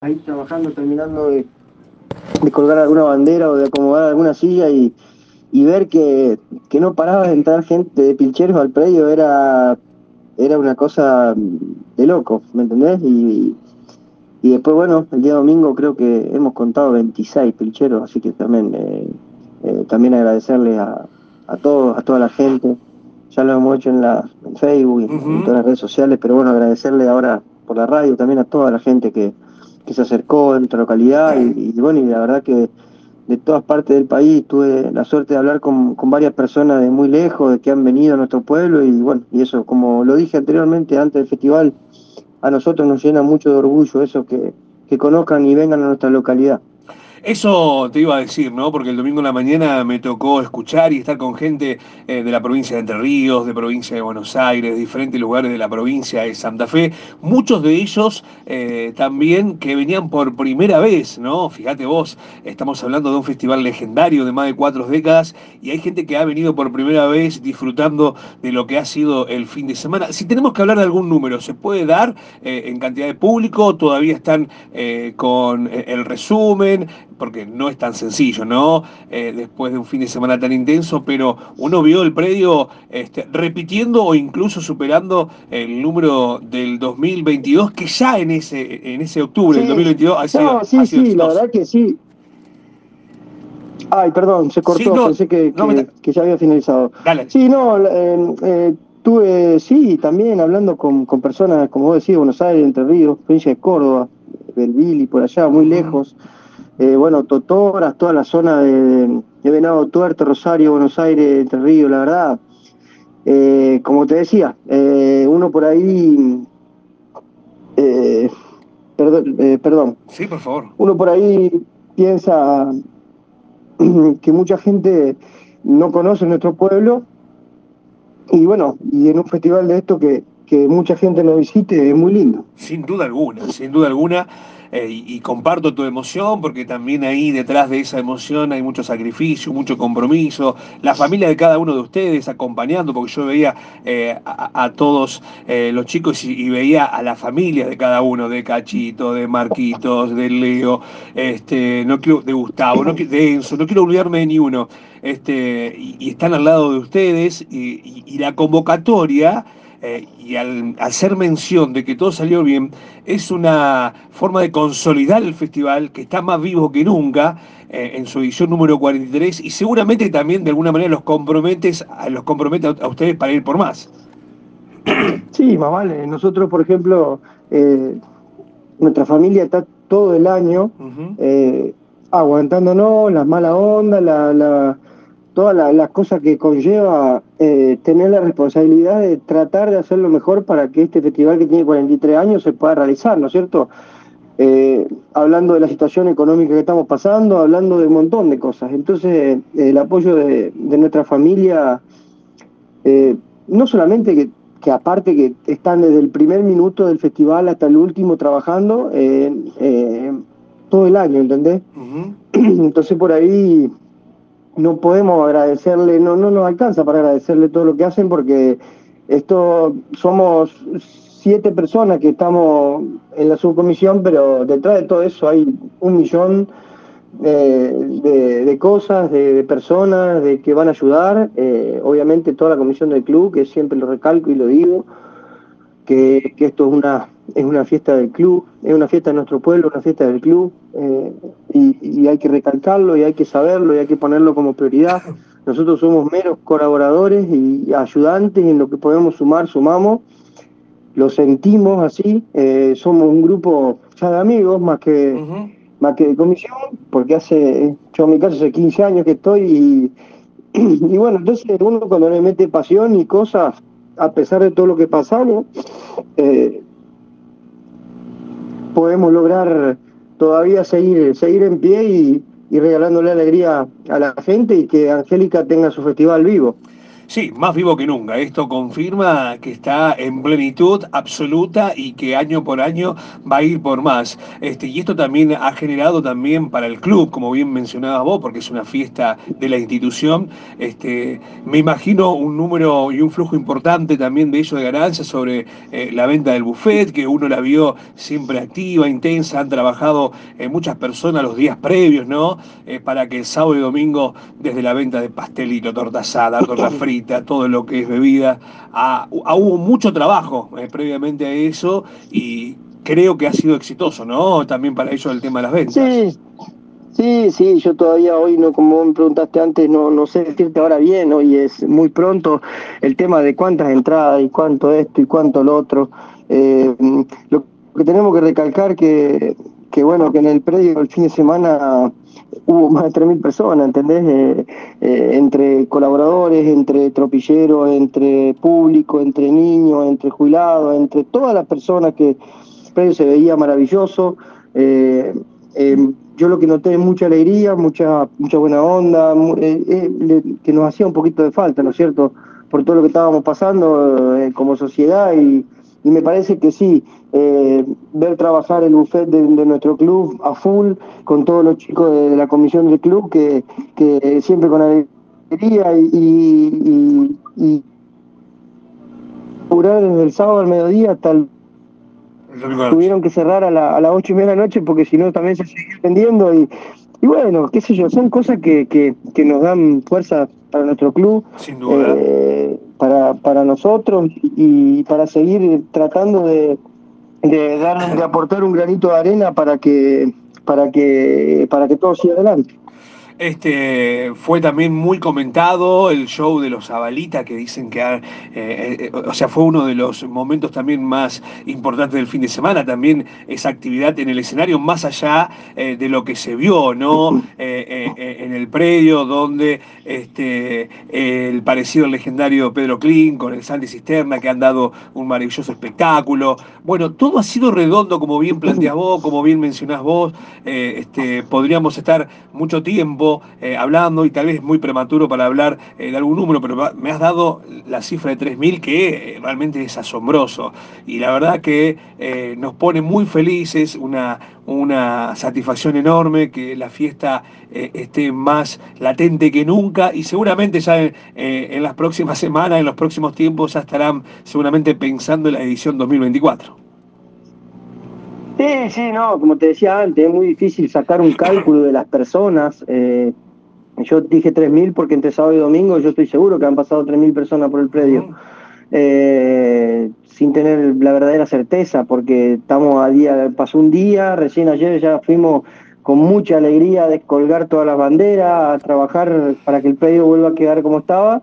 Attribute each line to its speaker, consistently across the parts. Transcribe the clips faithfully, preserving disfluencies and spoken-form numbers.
Speaker 1: ahí trabajando, terminando de, de colgar alguna bandera o de acomodar alguna silla y, y ver que, que no paraba de entrar gente de pilcheros al predio era, era una cosa de loco, ¿me entendés? Y, y después, bueno, el día domingo creo que hemos contado veintiséis pilcheros, así que también, eh, eh, también agradecerle a, a todos, a toda la gente. Ya lo hemos hecho en, la, en Facebook y en, en
Speaker 2: Ujú.
Speaker 1: todas las redes sociales, pero bueno, agradecerle ahora por la radio también a toda la gente que, que se acercó en nuestra localidad y, y bueno, y la verdad que de todas partes del país tuve la suerte de hablar con, con varias personas de muy lejos, de que han venido a nuestro pueblo y bueno, y eso, como lo dije anteriormente, antes del festival, a nosotros nos llena mucho de orgullo eso, que, que conozcan y vengan a nuestra localidad.
Speaker 2: Eso te iba a decir, ¿no? Porque el domingo en la mañana me tocó escuchar y estar con gente eh, de la provincia de Entre Ríos, de provincia de Buenos Aires, diferentes lugares de la provincia de Santa Fe. Muchos de ellos eh, también que venían por primera vez, ¿no? Fíjate vos, estamos hablando de un festival legendario de más de cuatro décadas y hay gente que ha venido por primera vez disfrutando de lo que ha sido el fin de semana. Si tenemos que hablar de algún número, ¿se puede dar eh, en cantidad de público? ¿Todavía están eh, con eh, el resumen? Porque no es tan sencillo, ¿no? Eh, después de un fin de semana tan intenso, pero uno vio el predio este, repitiendo o incluso superando el número del dos mil veintidós, que ya en ese, en ese octubre del
Speaker 1: Sí,
Speaker 2: dos mil veintidós ha sido,
Speaker 1: no,
Speaker 2: ha
Speaker 1: sí,
Speaker 2: sido
Speaker 1: sí, la
Speaker 2: exitoso.
Speaker 1: verdad que sí. Ay, perdón, se
Speaker 2: Sí,
Speaker 1: cortó,
Speaker 2: no,
Speaker 1: pensé que,
Speaker 2: no me
Speaker 1: que,
Speaker 2: está...
Speaker 1: que ya había finalizado.
Speaker 2: Dale.
Speaker 1: Sí, no, eh, eh, tuve, sí, también hablando con, con personas, como vos decís, Buenos Aires, Entre Ríos, provincia de Córdoba, Belville, por allá, muy
Speaker 2: Ujú.
Speaker 1: lejos. Eh, bueno, Totoras, toda la zona de, de, de Venado Tuerto, Rosario, Buenos Aires, Entre Ríos, la verdad. Eh, como te decía, eh, uno por ahí, eh, perdón, eh, perdón,
Speaker 2: Sí, por favor.
Speaker 1: uno por ahí piensa que mucha gente no conoce nuestro pueblo y bueno, y en un festival de esto que, que mucha gente nos visite es muy lindo.
Speaker 2: Sin duda alguna, sin duda alguna, eh, y, y comparto tu emoción porque también ahí detrás de esa emoción hay mucho sacrificio, mucho compromiso, la familia de cada uno de ustedes acompañando, porque yo veía eh, a, a todos eh, los chicos y, y veía a la familia de cada uno, de Cachito, de Marquitos, de Leo, este, no quiero, de Gustavo, no, qui- de Enzo, no quiero olvidarme de ni uno, este, y, y están al lado de ustedes y, y- y la convocatoria eh, y al hacer mención de que todo salió bien, es una forma de consolidar el festival que está más vivo que nunca eh, en su edición número cuarenta y tres y seguramente también de alguna manera los, comprometes, los compromete a, a ustedes para ir por más.
Speaker 1: Sí, más vale. Nosotros, por ejemplo, eh, nuestra familia está todo el año
Speaker 2: Ujú.
Speaker 1: eh, aguantándonos las malas ondas, la, la, todas la- las cosas que conlleva eh, tener la responsabilidad de tratar de hacer lo mejor para que este festival que tiene cuarenta y tres años se pueda realizar, ¿no es cierto? Eh, hablando de la situación económica que estamos pasando, hablando de un montón de cosas. Entonces, eh, el apoyo de, de nuestra familia, eh, no solamente que, que aparte que están desde el primer minuto del festival hasta el último trabajando, eh, eh, todo el año, ¿entendés?
Speaker 2: Ujú.
Speaker 1: Entonces por ahí no podemos agradecerle, no, no nos alcanza para agradecerle todo lo que hacen porque esto somos siete personas que estamos en la subcomisión, pero detrás de todo eso hay un millón eh, de, de cosas, de, de personas, de que van a ayudar. Eh, obviamente toda la comisión del club, que siempre lo recalco y lo digo, que, que esto es una, es una fiesta del club, es una fiesta de nuestro pueblo, una fiesta del club, eh, y, y hay que recalcarlo y hay que saberlo y hay que ponerlo como prioridad. Nosotros somos meros colaboradores y ayudantes, y en lo que podemos sumar, sumamos, lo sentimos así, eh, somos un grupo ya de amigos más que,
Speaker 2: Ujú.
Speaker 1: más que de comisión, porque hace, yo en mi caso hace quince años que estoy y, y bueno, entonces uno cuando le mete pasión y cosas, a pesar de todo lo que pasamos, eh, podemos lograr todavía seguir, seguir en pie y, y regalándole alegría a la gente y que Angélica tenga su festival vivo.
Speaker 2: Sí, más vivo que nunca. Esto confirma que está en plenitud absoluta y que año por año va a ir por más. Este, y esto también ha generado también para el club, como bien mencionabas vos, porque es una fiesta de la institución. Este, me imagino un número y un flujo importante también de ello de ganancias sobre eh, la venta del buffet, que uno la vio siempre activa, intensa, han trabajado eh, muchas personas los días previos, ¿no? Eh, para que el sábado y domingo, desde la venta de pastelito, torta asada, torta frita, todo lo que es bebida, ha, ha- hubo mucho trabajo eh, previamente a eso y creo que ha sido exitoso, ¿no? También para ellos el tema de las ventas.
Speaker 1: Sí, sí, sí, yo todavía hoy no, como me preguntaste antes, no, no sé decirte ahora bien, hoy es muy pronto el tema de cuántas entradas y cuánto esto y cuánto lo otro. Eh, lo que tenemos que recalcar que, que bueno, que en el predio el fin de semana hubo más de tres mil personas, ¿entendés? Eh, eh, entre colaboradores, entre tropilleros, entre público, entre niños, entre jubilados, entre todas las personas que el predio se veía maravilloso. Eh, eh, yo lo que noté es mucha alegría, mucha, mucha buena onda, mu- eh, eh, le- que nos hacía un poquito de falta, ¿no es cierto? Por todo lo que estábamos pasando eh, como sociedad y, y me parece que sí, eh, ver trabajar el buffet de, de nuestro club a full, con todos los chicos de, de la comisión del club, que, que siempre con alegría y, y, y, y durar desde el sábado al mediodía hasta el
Speaker 2: El domingo de la noche.
Speaker 1: tuvieron que cerrar a, la, a las ocho y media de la noche porque si no también se seguía vendiendo y, y bueno, qué sé yo, son cosas que, que, que nos dan fuerza para nuestro club,
Speaker 2: Sin duda.
Speaker 1: eh, para, para nosotros y, y para seguir tratando de, de dar, de aportar un granito de arena para que, para que, para que todo siga adelante.
Speaker 2: Este fue también muy comentado el show de los Zabalita, que dicen que, ha- eh, eh, o sea, fue uno de los momentos también más importantes del fin de semana. También esa actividad en el escenario, más allá eh, de lo que se vio, ¿no? Eh, eh, eh, en el predio, donde este, el parecido al legendario Pedro Klin con el Sandy Cisterna, que han dado un maravilloso espectáculo. Bueno, todo ha sido redondo, como bien planteás vos, como bien mencionás vos. Eh, este, podríamos estar mucho tiempo eh, hablando y tal vez es muy prematuro para hablar eh, de algún número, pero me has dado la cifra de tres mil que eh, realmente es asombroso y la verdad que eh, nos pone muy felices, una, una satisfacción enorme que la fiesta eh, esté más latente que nunca y seguramente ya en, eh, en las próximas semanas, en los próximos tiempos ya estarán seguramente pensando en la edición dos mil veinticuatro.
Speaker 1: Sí, sí, no, como te decía antes, es muy difícil sacar un cálculo de las personas. Eh, yo dije tres mil porque entre sábado y domingo yo estoy seguro que han pasado tres mil personas por el predio,
Speaker 2: Ujú.
Speaker 1: eh, sin tener la verdadera certeza, porque estamos a día, pasó un día, recién ayer ya fuimos con mucha alegría a descolgar todas las banderas, a trabajar para que el predio vuelva a quedar como estaba,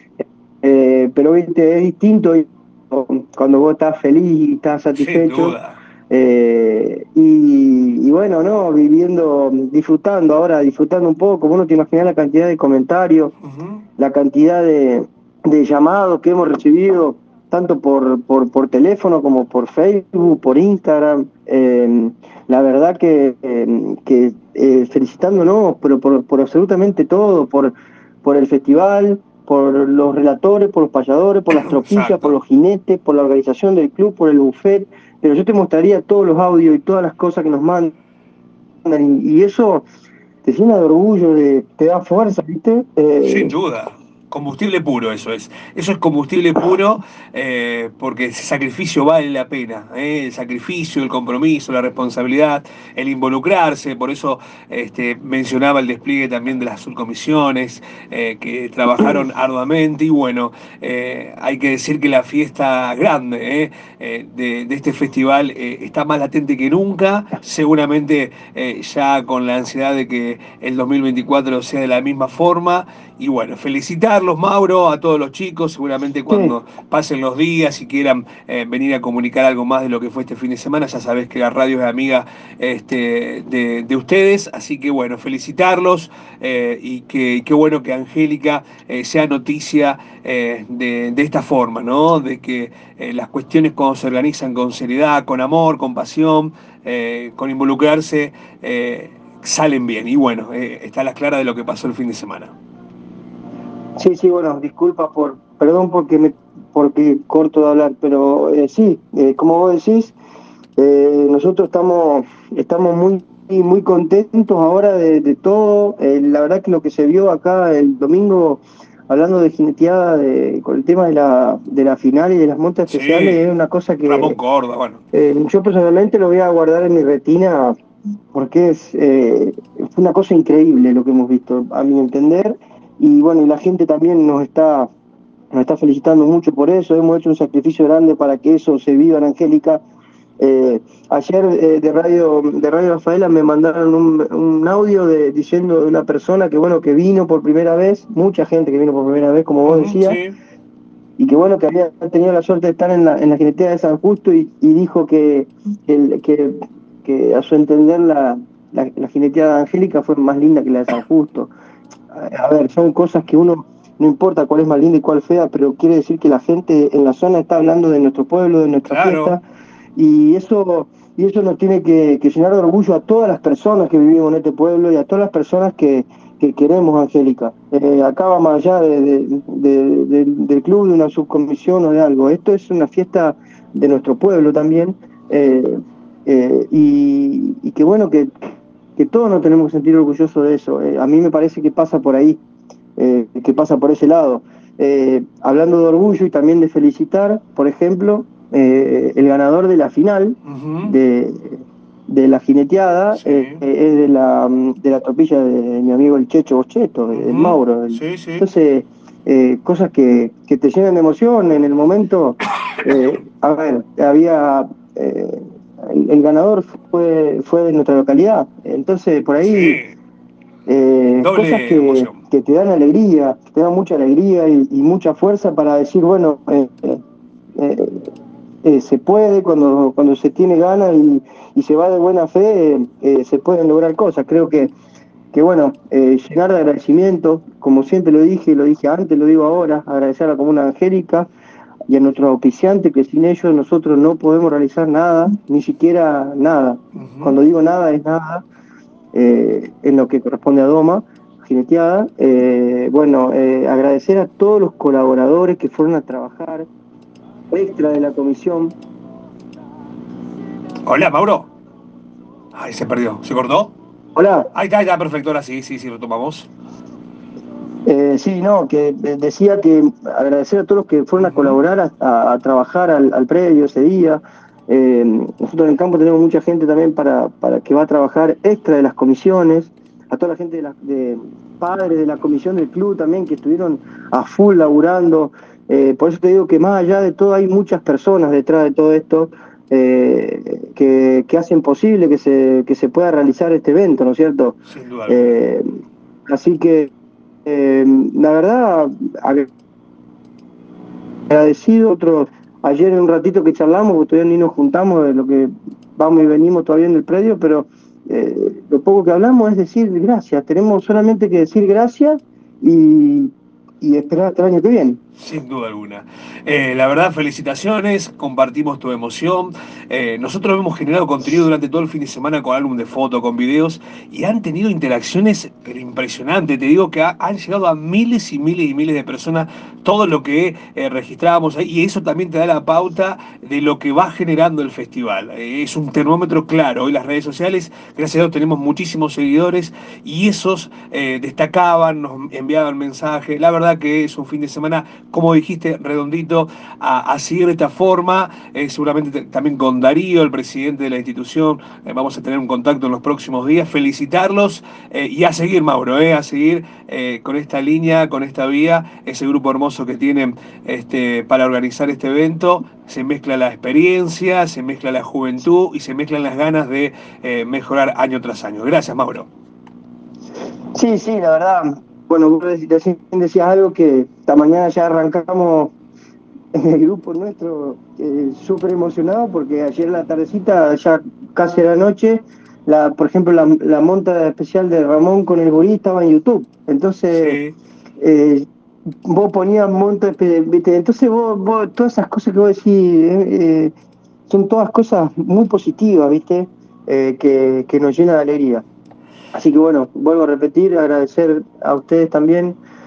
Speaker 1: eh, pero viste, es distinto cuando vos estás feliz y estás
Speaker 2: Sin
Speaker 1: satisfecho.
Speaker 2: duda.
Speaker 1: Eh, y, y, bueno, ¿no? Viviendo, disfrutando ahora, disfrutando un poco, vos no te imaginás la cantidad de comentarios,
Speaker 2: Ujú.
Speaker 1: la cantidad de, de llamados que hemos recibido, tanto por, por, por teléfono como por Facebook, por Instagram. Eh, la verdad que, eh, que eh, felicitándonos por, por, por absolutamente todo, por, por el festival, por los relatores, por los payadores, por las tropillas, por
Speaker 2: Exacto.
Speaker 1: los jinetes, por la organización del club, por el buffet, pero yo te mostraría todos los audios y todas las cosas que nos mandan y, y eso te llena de orgullo, de, te da fuerza, ¿viste?
Speaker 2: Sin
Speaker 1: Eh,
Speaker 2: duda. Combustible puro, eso es. Eso es combustible puro eh, porque ese sacrificio vale la pena. ¿eh? El sacrificio, el compromiso, la responsabilidad, el involucrarse. Por eso este, mencionaba el despliegue también de las subcomisiones eh, que trabajaron arduamente. Y bueno, eh, hay que decir que la fiesta grande ¿eh? Eh, de, de este festival eh, está más latente que nunca. Seguramente eh, ya con la ansiedad de que el dos mil veinticuatro sea de la misma forma. Y bueno, felicitarlos, Mauro, a todos los chicos, seguramente
Speaker 1: sí,
Speaker 2: cuando pasen los días y quieran eh, venir a comunicar algo más de lo que fue este fin de semana, ya sabés que la radio es amiga este, de, de ustedes, así que bueno, felicitarlos eh, y que qué bueno que Angélica eh, sea noticia eh, de, de esta forma, ¿no? De que eh, las cuestiones cuando se organizan con seriedad, con amor, con pasión, eh, con involucrarse, eh, salen bien. Y bueno, eh, está a las claras de lo que pasó el fin de semana.
Speaker 1: Sí, sí, bueno, disculpa por, perdón porque me, porque corto de hablar, pero eh, sí, eh, como vos decís, eh, nosotros estamos, estamos muy, muy contentos ahora de, de todo. Eh, la verdad que lo que se vio acá el domingo, hablando de jineteada, de, con el tema de la, de la final y de las montas especiales,
Speaker 2: Sí,
Speaker 1: es una cosa
Speaker 2: Ramón
Speaker 1: que
Speaker 2: Córdoba, bueno.
Speaker 1: eh, yo personalmente lo voy a guardar en mi retina porque es eh, fue una cosa increíble lo que hemos visto, a mi entender. Y bueno, y la gente también nos está, nos está felicitando mucho por eso. Hemos hecho un sacrificio grande para que eso se viva en Angélica. Eh, ayer eh, de Radio de Radio Rafaela me mandaron un, un audio de, diciendo de una persona que bueno que vino por primera vez, mucha gente que vino por primera vez, como vos
Speaker 2: Ujú,
Speaker 1: decías,
Speaker 2: sí,
Speaker 1: y que bueno, que había tenido la suerte de estar en la, en la jinetea de San Justo y, y dijo que, el, que, que a su entender la, la, la jineteada de Angélica fue más linda que la de San Justo. A, a ver, son cosas que uno, no importa cuál es más linda y cuál fea, pero quiere decir que la gente en la zona está hablando de nuestro pueblo, de nuestra
Speaker 2: claro.
Speaker 1: fiesta, y eso, y eso nos tiene que, que llenar de orgullo a todas las personas que vivimos en este pueblo y a todas las personas que, que queremos, Angélica. Eh, acá va más allá de, de- de- de- del club, de una subcomisión o de algo. Esto es una fiesta de nuestro pueblo también. eh, eh, y, y que bueno, que, que todos nos tenemos que sentir orgullosos de eso. Eh, a mí me parece que pasa por ahí, eh, que pasa por ese lado. Eh, hablando de orgullo y también de felicitar, por ejemplo, eh, el ganador de la final
Speaker 2: Ujú,
Speaker 1: de, de la jineteada
Speaker 2: sí,
Speaker 1: eh, es de la, de la tropilla de mi amigo el Checho Bocheto, el
Speaker 2: ujú,
Speaker 1: Mauro. El-
Speaker 2: sí, sí.
Speaker 1: entonces, eh, cosas que, que te llenan de emoción en el momento. Eh, a ver, había... eh, el, el ganador fue, fue de nuestra localidad, entonces por ahí
Speaker 2: Sí,
Speaker 1: eh, cosas
Speaker 2: doble
Speaker 1: que,
Speaker 2: emoción.
Speaker 1: que te dan alegría, que te dan mucha alegría y, y mucha fuerza para decir, bueno, eh, eh, eh, se puede cuando, cuando se tiene ganas y, y se va de buena fe, eh, eh, se pueden lograr cosas. Creo que, que bueno, eh, llenar de agradecimiento, como siempre lo dije, lo dije antes, lo digo ahora, agradecer a la Comuna Angélica y a nuestros auspiciantes, que sin ellos nosotros no podemos realizar nada, ni siquiera nada.
Speaker 2: Ujú.
Speaker 1: Cuando digo nada es nada, eh, en lo que corresponde a Doma, jineteada. Eh, bueno, eh, agradecer a todos los colaboradores que fueron a trabajar, extra de la comisión.
Speaker 2: Hola, Mauro. Ay, se perdió. ¿Se cortó?
Speaker 1: Hola,
Speaker 2: Ahí está, ya, perfecto. Ahora sí, sí, sí, retomamos.
Speaker 1: eh, sí, no, que eh, decía que agradecer a todos los que fueron a
Speaker 2: Ujú,
Speaker 1: colaborar, a, a- a trabajar al, al predio ese día. Eh, nosotros en el campo tenemos mucha gente también para, para que va a trabajar extra de las comisiones, a toda la gente de, la, de padres de la comisión del club también que estuvieron a full laburando. Eh, por eso te digo que más allá de todo hay muchas personas detrás de todo esto eh, que, que hacen posible que se, que se pueda realizar este evento, ¿no es cierto?
Speaker 2: sin duda alguna.
Speaker 1: Eh, así que eh, la verdad, agradecido. Otro, ayer en un ratito que charlamos, porque todavía ni nos juntamos de lo que vamos y venimos todavía en el predio, pero eh, lo poco que hablamos es decir gracias. Tenemos solamente que decir gracias y, y esperar hasta el año que viene.
Speaker 2: Sin duda alguna. Eh, la verdad, felicitaciones, compartimos tu emoción. Eh, nosotros hemos generado contenido durante todo el fin de semana con álbum de fotos, con videos, y han tenido interacciones, pero impresionantes. Te digo que ha- han llegado a miles y miles y miles de personas todo lo que eh, registrábamos ahí, y eso también te da la pauta de lo que va generando el festival. Eh, es un termómetro claro. Hoy las redes sociales, gracias a Dios, tenemos muchísimos seguidores, y esos eh, destacaban, nos enviaban mensajes. La verdad que es un fin de semana, como dijiste, redondito, a, a seguir de esta forma. Eh, seguramente te- también con Darío, el presidente de la institución, eh, vamos a tener un contacto en los próximos días. Felicitarlos eh, y a seguir, Mauro, eh, a seguir eh, con esta línea, con esta vía, ese grupo hermoso que tienen este, para organizar este evento. Se mezcla la experiencia, se mezcla la juventud y se mezclan las ganas de eh, mejorar año tras año. Gracias, Mauro.
Speaker 1: Sí, sí, la verdad. Bueno, vos reci- recién decías algo que esta mañana ya arrancamos en el grupo nuestro eh, súper emocionado porque ayer en la tardecita, ya casi a la noche, la, por ejemplo, la, la monta especial de Ramón con el gurí estaba en YouTube. Entonces,
Speaker 2: Sí,
Speaker 1: eh, vos ponías monta, espe- ¿viste? Entonces vos, vos, todas esas cosas que vos decís, eh, eh, son todas cosas muy positivas, ¿viste? Eh, que, que nos llena de alegría. Así que bueno, vuelvo a repetir, agradecer a ustedes también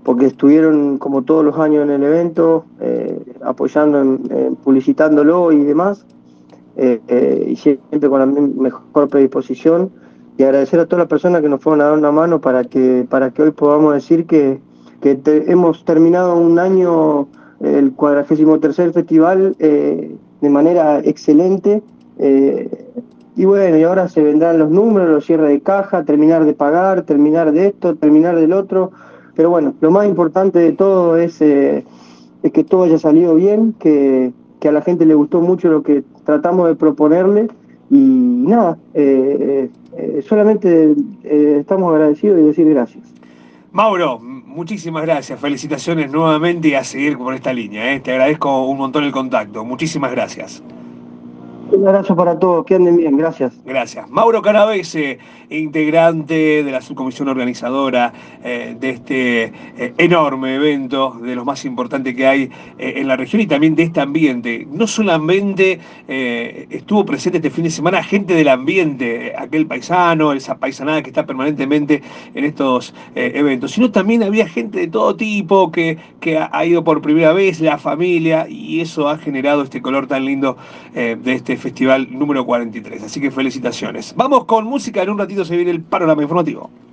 Speaker 1: porque estuvieron como todos los años en el evento, eh, apoyando, en, en publicitándolo y demás, eh, eh, y siempre con la mejor predisposición. Y agradecer a todas las personas que nos fueron a dar una mano para que, para que hoy podamos decir que, que te, hemos terminado un año, el cuadragésimo tercer festival, eh, de manera excelente. Eh, y bueno, y ahora se vendrán los números, los cierres de caja, terminar de pagar, terminar de esto, terminar del otro. Pero bueno, lo más importante de todo es, eh, es que todo haya salido bien, que, que a la gente le gustó mucho lo que tratamos de proponerle. Y nada, eh, eh, solamente eh, estamos agradecidos y decir gracias.
Speaker 2: Mauro, muchísimas gracias, felicitaciones nuevamente y a seguir por esta línea, ¿eh? Te agradezco un montón el contacto, muchísimas gracias.
Speaker 1: Un abrazo para todos, que anden bien, gracias.
Speaker 2: Gracias. Mauro Canavese, integrante de la subcomisión organizadora eh, de este eh, enorme evento, de los más importantes que hay eh, en la región y también de este ambiente. No solamente eh, estuvo presente este fin de semana gente del ambiente, aquel paisano, esa paisanada que está permanentemente en estos eh, eventos, sino también había gente de todo tipo que, que ha, ha ido por primera vez, la familia, y eso ha generado este color tan lindo eh, de este festival número cuarenta y tres. Así que felicitaciones. Vamos con música, en un ratito se viene el panorama informativo.